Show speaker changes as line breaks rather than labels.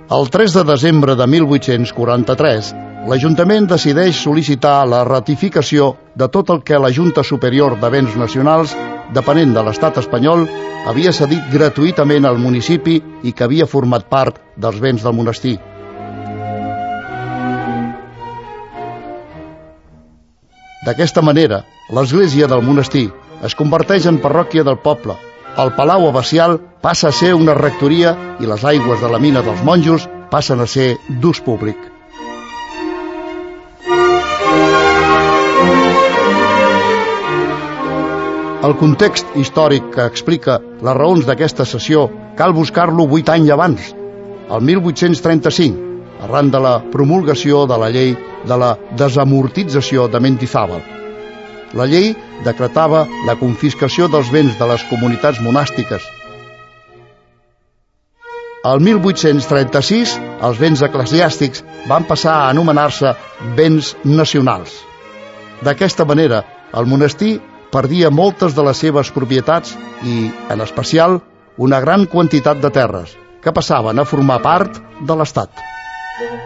El 3 de desembre de 1843, l'Ajuntament decideix sol·licitar la ratificació de tot el que la Junta Superior de Béns Nacionals, depenent de l'Estat espanyol, havia cedit gratuïtament al municipi i que havia format part dels béns del monestir. D'aquesta manera, l'església del monestir es converteix en parròquia del poble. El palau abacial passa a ser una rectoria i les aigües de la mina dels monjos passen a ser d'ús públic. El context històric que explica les raons d'aquesta cessió cal buscar-lo 8 anys abans, el 1835, arran de la promulgació de la llei de la desamortització de Mendizábal. La llei decretava la confiscació dels béns de les comunitats monàstiques. El 1836, els béns eclesiàstics van passar a anomenar-se béns nacionals. D'aquesta manera, el monestir perdia moltes de les seves propietats i, en especial, una gran quantitat de terres, que passaven a formar part de l'Estat.